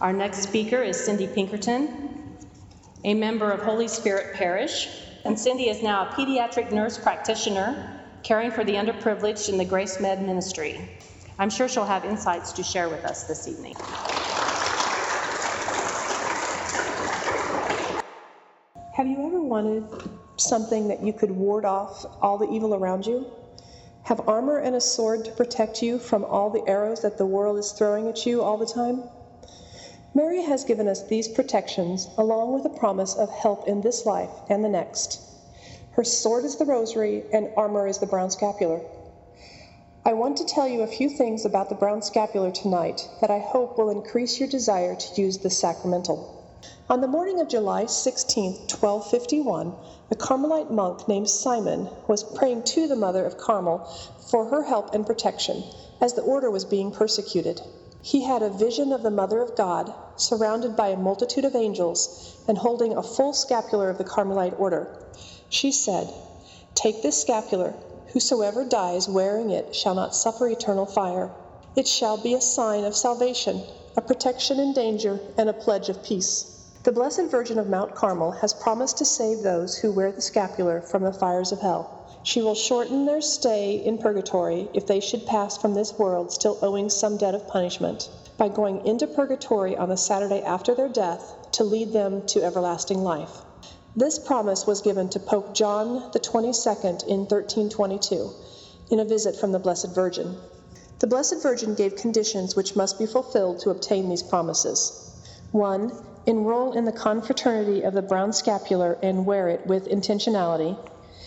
Our next speaker is Cindy Pinkerton, a member of Holy Spirit Parish, and Cindy is now a pediatric nurse practitioner caring for the underprivileged in the Grace Med ministry. I'm sure she'll have insights to share with us this evening. Have you ever wanted something that you could ward off all the evil around you? Have armor and a sword to protect you from all the arrows that the world is throwing at you all the time? Mary has given us these protections along with a promise of help in this life and the next. Her sword is the rosary and armor is the brown scapular. I want to tell you a few things about the brown scapular tonight that I hope will increase your desire to use the sacramental. On the morning of July 16, 1251, a Carmelite monk named Simon was praying to the Mother of Carmel for her help and protection as the order was being persecuted. He had a vision of the Mother of God, surrounded by a multitude of angels and holding a full scapular of the Carmelite order. She said, "Take this scapular. Whosoever dies wearing it shall not suffer eternal fire. It shall be a sign of salvation, a protection in danger, and a pledge of peace." The Blessed Virgin of Mount Carmel has promised to save those who wear the scapular from the fires of hell. She will shorten their stay in purgatory if they should pass from this world still owing some debt of punishment, by going into purgatory on the Saturday after their death to lead them to everlasting life. This promise was given to Pope John the 22nd in 1322 in a visit from the Blessed Virgin. The Blessed Virgin gave conditions which must be fulfilled to obtain these promises. 1. Enroll in the confraternity of the brown scapular and wear it with intentionality.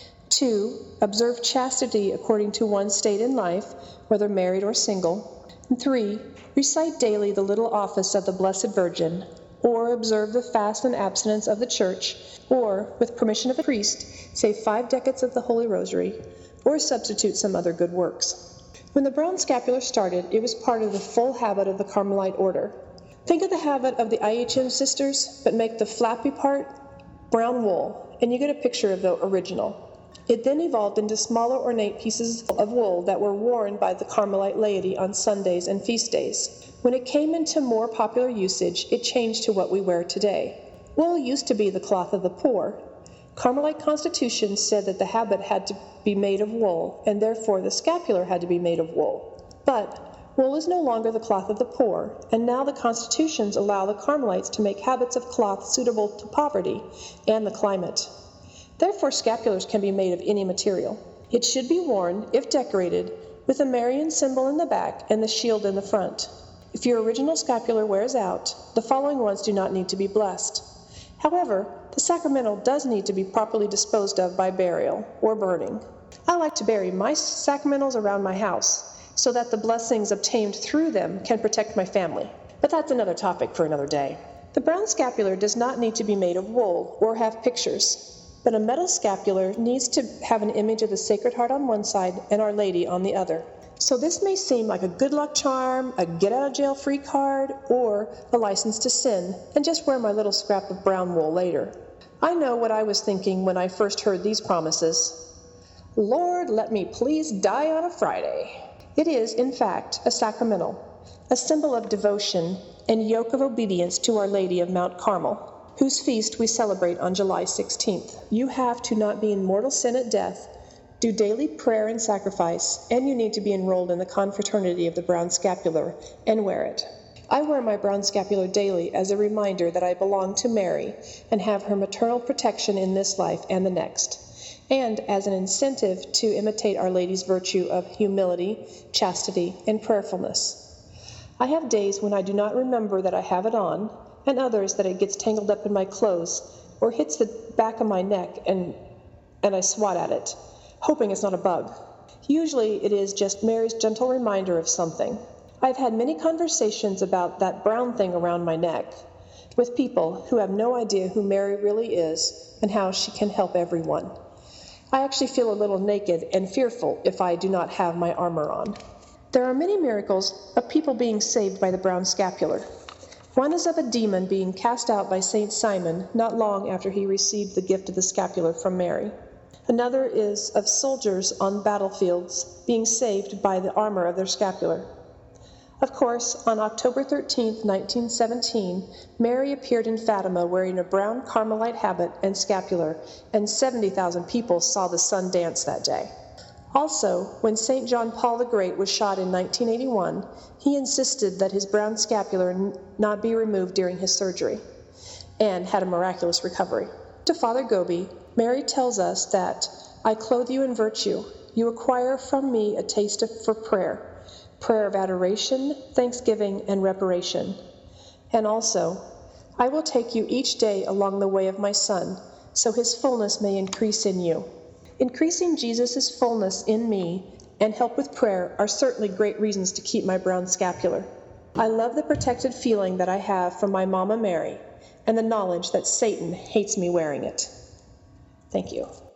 2. Observe chastity according to one's state in life, whether married or single. And 3. Recite daily the little office of the Blessed Virgin, or observe the fast and abstinence of the Church, or, with permission of a priest, say 5 decades of the Holy Rosary, or substitute some other good works. When the brown scapular started, it was part of the full habit of the Carmelite order. Think of the habit of the IHM sisters, but make the flappy part brown wool, and you get a picture of the original. It then evolved into smaller ornate pieces of wool that were worn by the Carmelite laity on Sundays and feast days. When it came into more popular usage, it changed to what we wear today. Wool used to be the cloth of the poor. Carmelite constitutions said that the habit had to be made of wool, and therefore the scapular had to be made of wool. But wool is no longer the cloth of the poor, and now the constitutions allow the Carmelites to make habits of cloth suitable to poverty and the climate. Therefore, scapulars can be made of any material. It should be worn, if decorated, with a Marian symbol in the back and the shield in the front. If your original scapular wears out, the following ones do not need to be blessed. However, the sacramental does need to be properly disposed of by burial or burning. I like to bury my sacramentals around my house so that the blessings obtained through them can protect my family. But that's another topic for another day. The brown scapular does not need to be made of wool or have pictures, but a metal scapular needs to have an image of the Sacred Heart on one side and Our Lady on the other. So this may seem like a good luck charm, a get-out-of-jail-free card, or a license to sin, and just wear my little scrap of brown wool later. I know what I was thinking when I first heard these promises. Lord, let me please die on a Friday. It is, in fact, a sacramental, a symbol of devotion and yoke of obedience to Our Lady of Mount Carmel, whose feast we celebrate on July 16th. You have to not be in mortal sin at death, do daily prayer and sacrifice, and you need to be enrolled in the confraternity of the brown scapular and wear it. I wear my brown scapular daily as a reminder that I belong to Mary and have her maternal protection in this life and the next, and as an incentive to imitate Our Lady's virtue of humility, chastity, and prayerfulness. I have days when I do not remember that I have it on, and others that it gets tangled up in my clothes or hits the back of my neck and I swat at it, hoping it's not a bug. Usually it is just Mary's gentle reminder of something. I've had many conversations about that brown thing around my neck with people who have no idea who Mary really is and how she can help everyone. I actually feel a little naked and fearful if I do not have my armor on. There are many miracles of people being saved by the brown scapular. One is of a demon being cast out by Saint Simon not long after he received the gift of the scapular from Mary. Another is of soldiers on battlefields being saved by the armor of their scapular. Of course, on October 13, 1917, Mary appeared in Fatima wearing a brown Carmelite habit and scapular, and 70,000 people saw the sun dance that day. Also, when St. John Paul the Great was shot in 1981, he insisted that his brown scapular not be removed during his surgery, and had a miraculous recovery. To Father Gobi, Mary tells us that, "I clothe you in virtue. You acquire from me a taste for prayer of adoration, thanksgiving, and reparation. And also, I will take you each day along the way of my Son, so his fullness may increase in you." Increasing Jesus' fullness in me and help with prayer are certainly great reasons to keep my brown scapular. I love the protected feeling that I have from my Mama Mary and the knowledge that Satan hates me wearing it. Thank you.